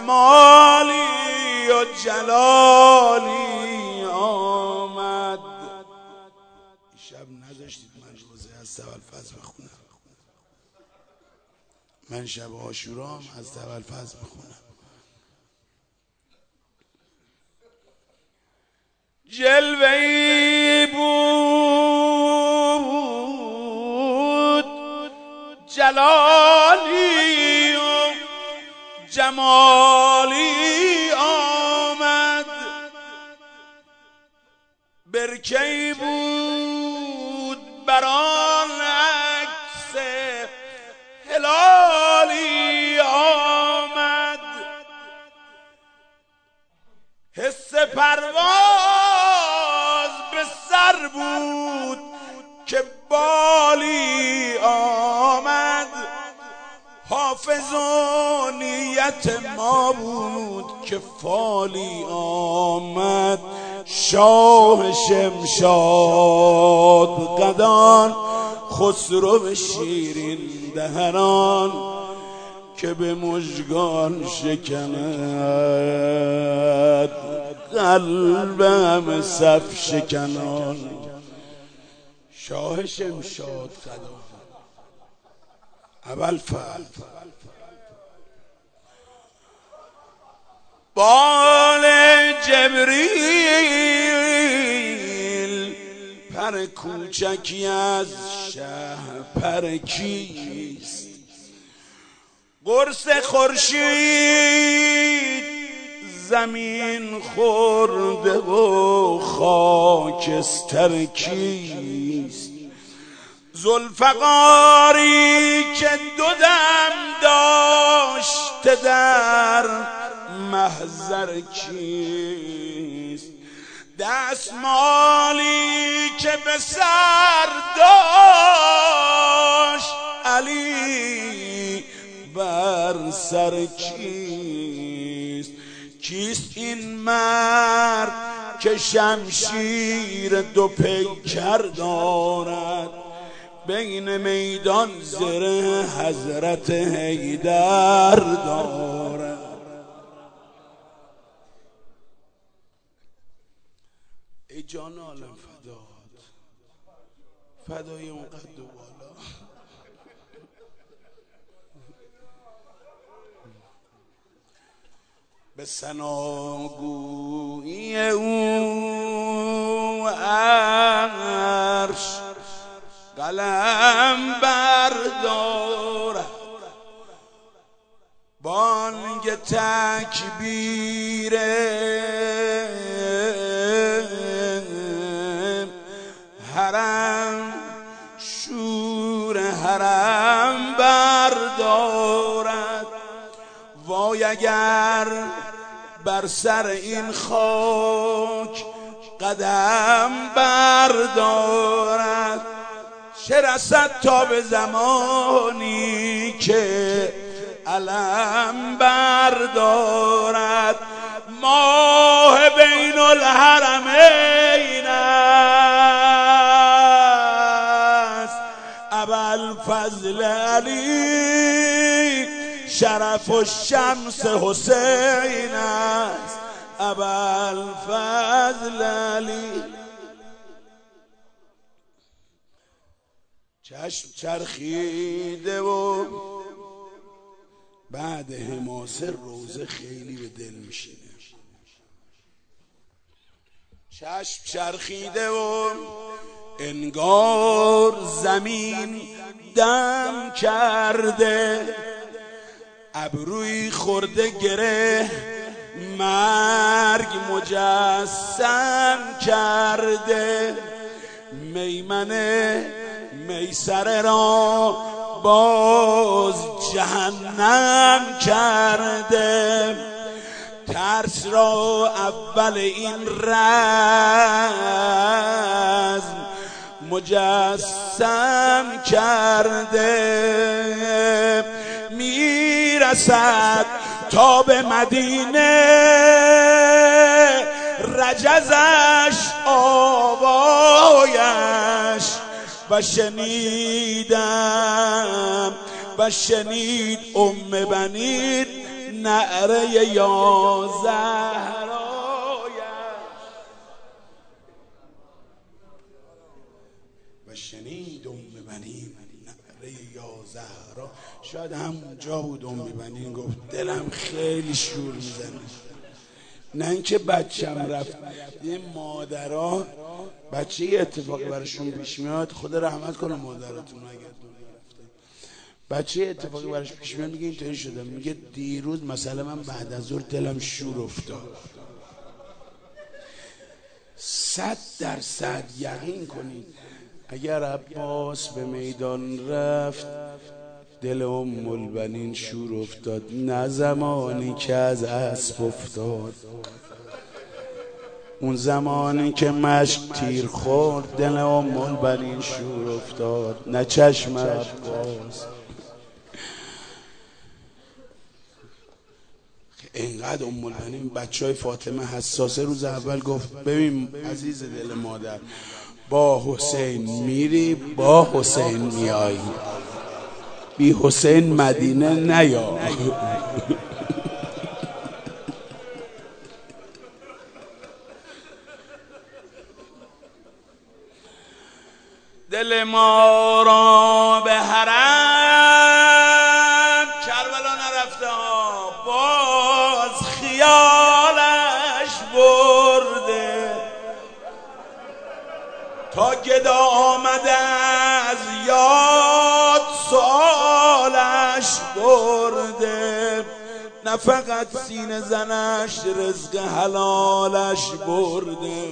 جمالی و جلالی آمد. شب نذاشتید من روزه از اولفضل بخونم. من شب عاشورا هم از اولفضل بخونم. جلوه‌ای بود جلالی و جمالی آمد. برکه‌ای بود بران عکس هلالی آمد. حس پرواز به سر بود که بالی آمد. حافظ و نیت ما بود که فالی آمد. شاه شمشاد قدان خسرو شیرین دهنان که به مژگان شکند قلبم صف شکنان. شاه شمشاد قدان ابوالفضل بال جبریل پر کوچکی از شهر پر کیست؟ قرص خورشید زمین خورده و خاکستر کیست؟ ذوالفقاری که دو دم داشته در محضر کیست؟ دستمالی که به سر داشت علی بر سر کیست؟ کیست این مرد که شمشیر دو پیکر دارد بین میدان زره حضرت حیدر دارد؟ ای جان عالم فدات، فدای اون قد و بالا. به ثناگویی او عرش قلم بردارد. بانگ تکبیر حرم شور حرم بردارد. وای اگر بر سر این خاک قدم بردارد، چه رسد تا به زمانی که علم بردارد. ماه بین الحرمین است ابوالفضل علی، شرف الشمس حسین است ابوالفضل علی. چشم چرخیده و بعد حماسه روزه خیلی به دل میشینه. چشم چرخیده و انگار زمین دم کرده، ابروی خورده گره مرگ مجسم کرده. میمنه میسره را باز جهنم کرده، ترس را اول این رزم مجسم کرده. میرسد تا به مدینه رجزش آوایش، و شنیدم و شنید ام بنید نعره یا زهرایش و شنید بنین نعره یا زهرا. شاید همونجا بود بنین گفت دلم خیلی شور میزنه. نه اینکه بچم رفت. این مادرها بچه یه اتفاقی براشون پیش میاد، خدا رحمت کنه مادراتون اگر بچه اتفاقی براش پیش میاد میگه اینطوری شده، میگه دیروز مثلا من بعد از ظهر دلم شور افتاد. 100% یقین کنید اگر عباس به میدان رفت دل البنین شور افتاد، نه زمانی که از اسب افتاد، اون زمانی که مشک تیر خورد دل البنین شور افتاد، نه چشم عباس. اینقدر البنین بچهای فاطمه حساسه. روز اول گفت ببین عزیز دل مادر، با حسین میری با حسین میایی، بی حسین مدینه نیا. دل ما را به حرم کربلا نرفته، باز خیالش برده، تا گدا آمده از یاد سوالش برده، نه فقط سینه زنش رزق حلالش برده.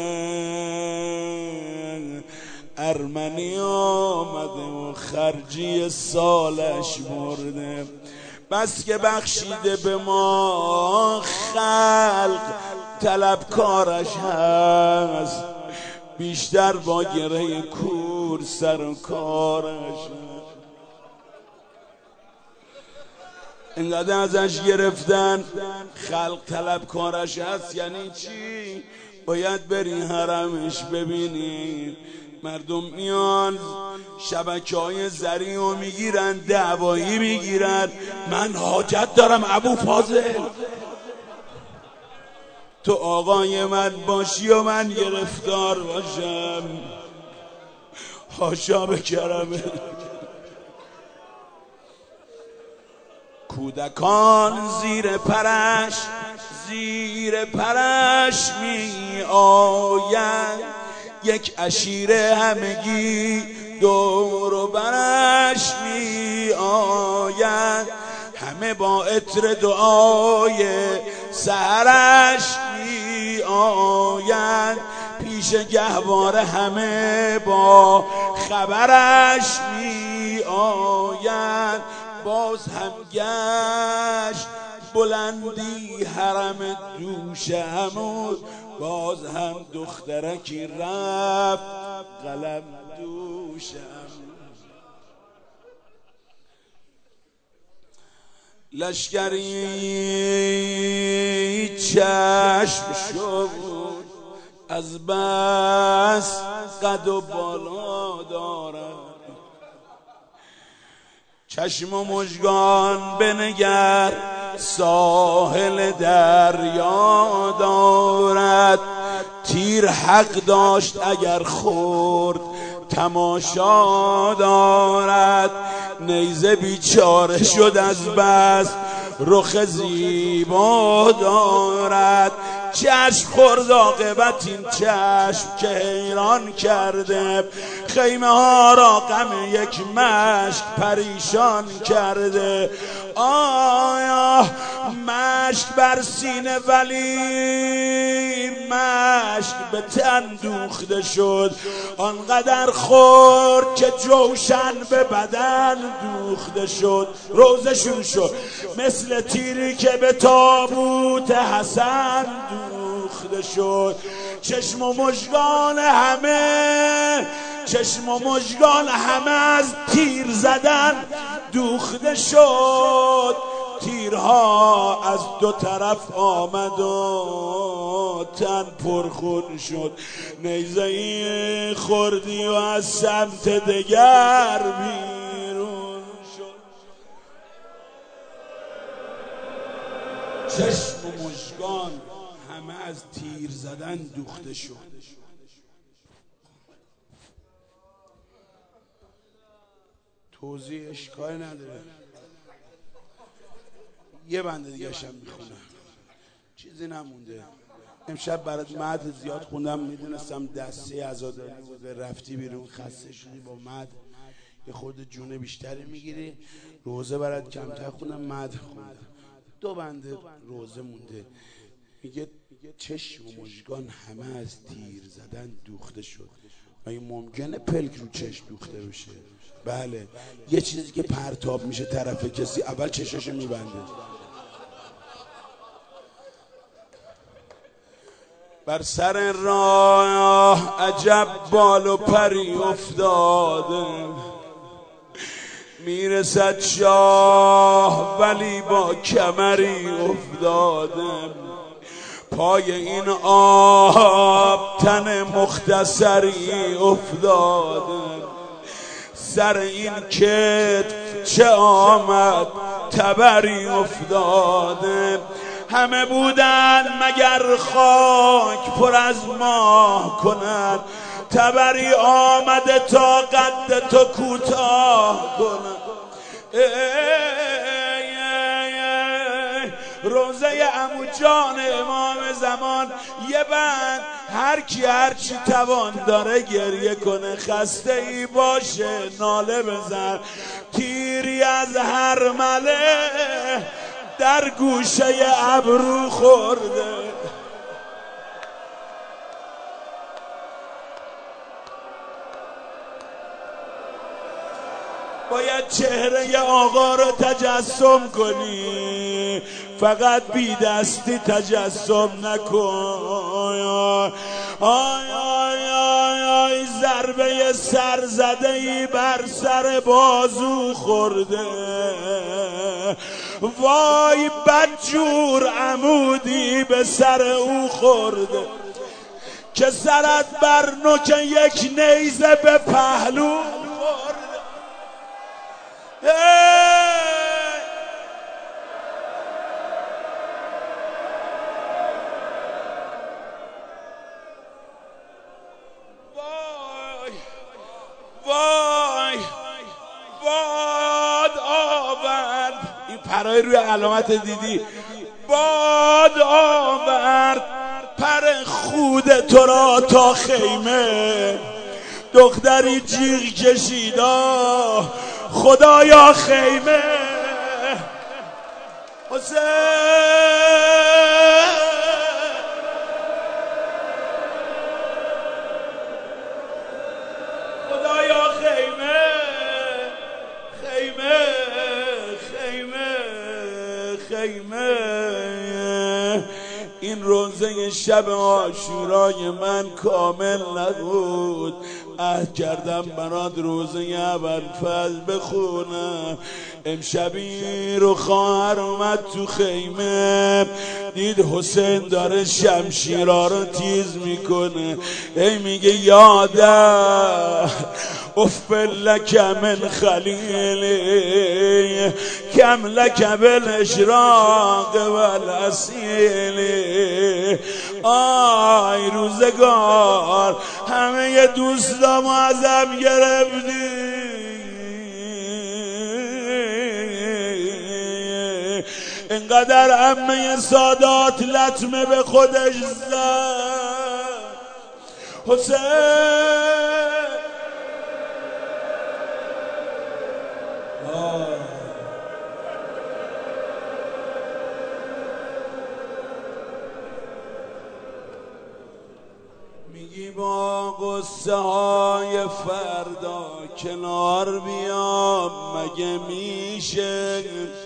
ارمنی آمده و خرجی سالش برده، بس که بخشیده به ما خلق طلبکارش هست، بیشتر با گره کور سر و کارش. اینقدر ازش گرفتن خلق طلبکارش هست. یعنی چی؟ باید بری حرمش ببینی مردم میان شبکه‌های زری رو میگیرن، دعوایی میگیرن، من حاجت دارم ابو فاضل تو آقای من باشی و من گرفتار باشم. حاشا به کرمه. کودکان زیر پرش می آیند، یک عشیره همگی دور و برش می آیند، همه با عطر دعای سحرش می آیند، پیش گهواره همه با خبرش می آیند. باز هم گشت بلندی حرم دوش عمود، باز هم دخترکی رفت قلم دوش عمود. لشکری چشم شد از بس قد و بالا دارد، چشم و مژگان بنگر ساحل دریا دارد، تیر حق داشت اگر خورد تماشا دارد، نیزه بیچاره شد از بس رخ زیبا دارد، چشم خورد عاقبت این چشم که حیران کرده، خیمه ها را غم یک مشک پریشان کرده. آیا مشک بر سینه ولی مشک به تن دوخته شد، آنقدر خورد که جوشن به بدن دوخته شد. روزه شروع شد مثل تیری که به تابوت حسن دوخته شد. چشم و مژگان همه از تیر زدن دوخته شد، تیرها از دو طرف آمد و تن پرخون شد. نیزه‌ای خوردی و از سمت دگر بیرون شد. چشم و مژگان همه از تیر زدن دوخته شد. توضیح اشکال نداره، یه بنده دیگه شم میخونم، چیزی نمونده. امشب برات مد زیاد خوندم، میدونستم دسته عزاداری بوده، رفتی بیرون خسته شدی با مد یه خورده جون بیشتری میگیری. روزه برات کمتر خوندم، مد خوندم. 2 بنده روزه مونده. میگه چشم و مژگان همه از تیر زدن دوخته شد. مگه ممکنه پلک رو چشم دوخته بشه؟ بله، یه چیزی که پرتاب میشه طرف کسی اول چشاشو میبنده. بر سر راه عجب بال و پری افتاده، میرسد شاه ولی با کمری افتاده. پای این آب تن مختصری افتاده، سر این کتف چه آمد تبری افتاده. همه بودن مگر خاک پر از ماه کنند، تبری آمده تا قد تو کوتاه کنند. روزه عمو جان امام زمان یه بند هر کی هر چی توان داره گریه کنه، خسته ای باشه ناله بزن، تیری از هر مله در گوشه ابرو خورده. باید چهره آقا رو تجسم کنی، فقط بی دستی تجسم نکن. آی آی آی آی ضربه سر زده ای بر سر بازو خورده، وای بدجور عمودی به سر او خورده، که سرت بر نوک یک نیزه به پهلو خورده. وای باد آورد، این پرای روی علامت دیدی، باد آورد پر خود تو را تا خیمه، دختری جیغ کشیدا خدایا خیمه. حسین خدایا خیمه خیمه خیمه خیمه. این روزه شب عاشورای من کامل نبود، عهد کردم برات روزه ابوالفضل بخونم. امشبی رو خواهر اومد تو خیمه، دید حسین داره شمشیرا رو تیز میکنه، ای میگه یادم اف لک من خلیلی کم لک بالاشراق والاسیلی. آی روزگار همه دوستامو ازم گرفتی، اینقدر عمه سادات لطمه به خودش زد. حسین میگی با قصه های فردا کنار بیام مگه میشه،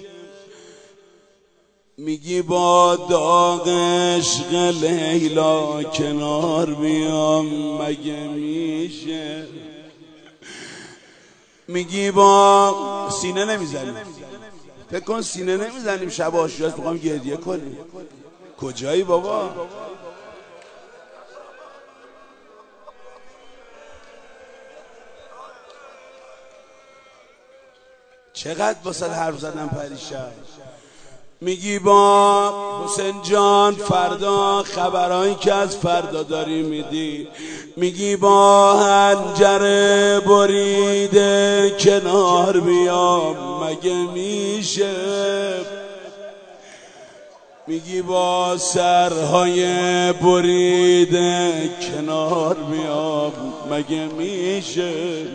میگی با داغ عشق لیلا کنار بیام مگه میشه، میگی با سینه نمیزنیم، فکر کن سینه نمیزنیم شب عاشورا میخوام گریه کنیم. کجایی بابا؟ چقدر واسه حرف زدم پریشب. میگی با حسین جان فردا خبرهایی که از فردا داری میدی، میگی با حنجره بریده کنار بیام مگه میشه؟ میگی با سرهای بریده کنار بیام مگه میشه؟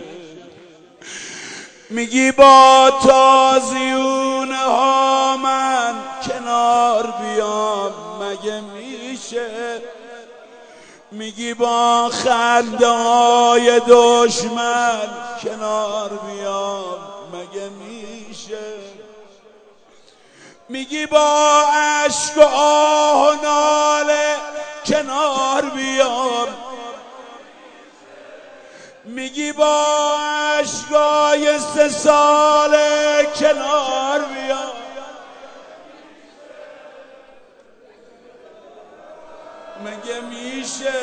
میگی با تازیونه ها من کنار بیام مگه میشه؟ میگی با خنده های دشمن کنار بیام مگه میشه؟ میگی با اشک و آه و ناله کنار بیام، میگی با عشقای 3 ساله کنار بیام مگه میشه؟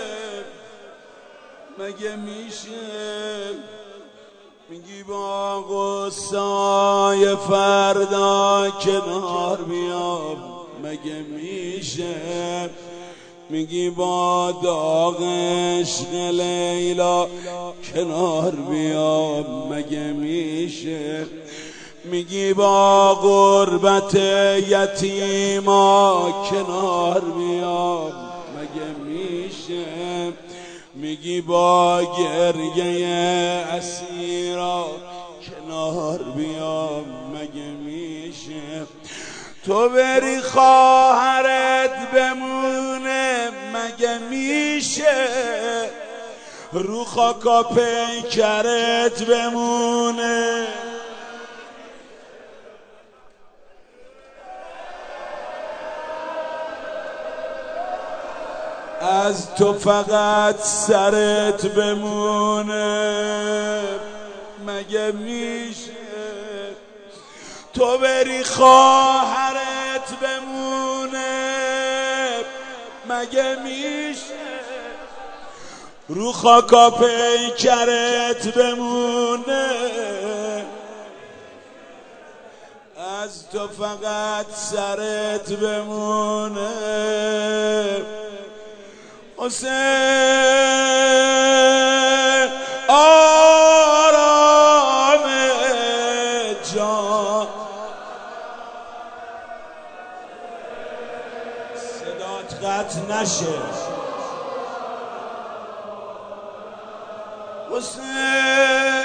مگه میشه؟ میگی با غصای فردا کنار بیام مگه میشه؟ میگی با داغ عشق لیلا کنار بیام مگه میشه؟ میگی با غربت یتیما کنار بیام مگه میشه؟ میگی با گریه اسیرا کنار بیام مگه میشه؟ تو بری خواهرت بمونه مگه میشه؟ رو خاکا پیکرت بمونه از تو فقط سرت بمونه مگه میشه؟ تو بری خواهرت بمونه مگه میشه؟ رو خاکا پیکرت بمونه از تو فقط سرت بمونه حسین آرام جان صدات قطع نشه حسین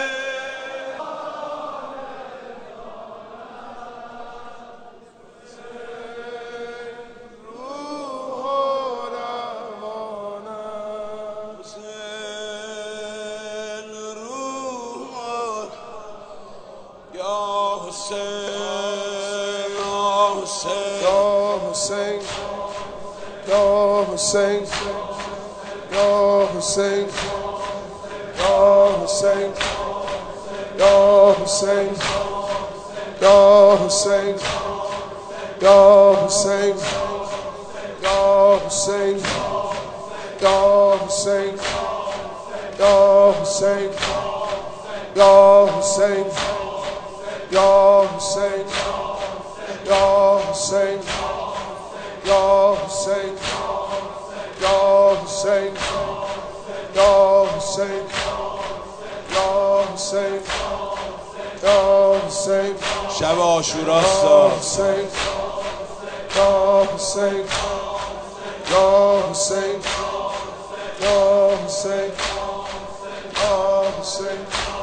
Hussein, Ya Hussein, Ya Hussein, Ya Hussein, Ya Hussein, Ya Hussein, Ya Hussein, Ya Hussein, Ya Hussein, Ya Hussein, Ya Hussein, Ya Hussein, Ya Hussein, Ya Hussein, Ya Hussein, Ya Hussein, Ya Hussein, شب عاشورا Ya Hussein, Ya Hussein, Ya Hussein, Ya Hussein, Ya Hussein,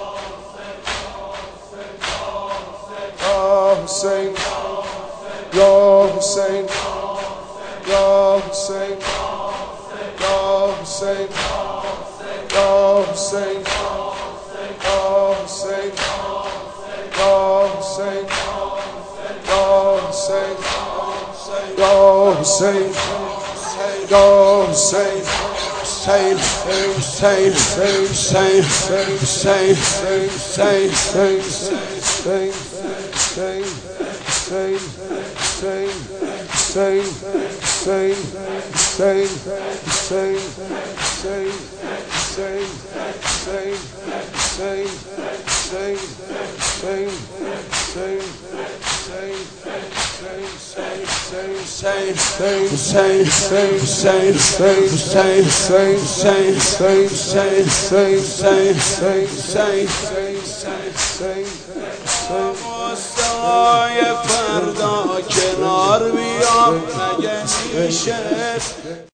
Ya Hussein, Ya Hussein, Ya Hussein, Ya Hussein, Ya Hussein, Ya Hussein, Ya Hussein, Ya Hussein, Ya Hussein, Ya Hussein, Hussein, Hussein, Hussein, Hussein, Hussein, Hussein, Hussein, Hussein, مستوای فردا کنار بیام مگه میشه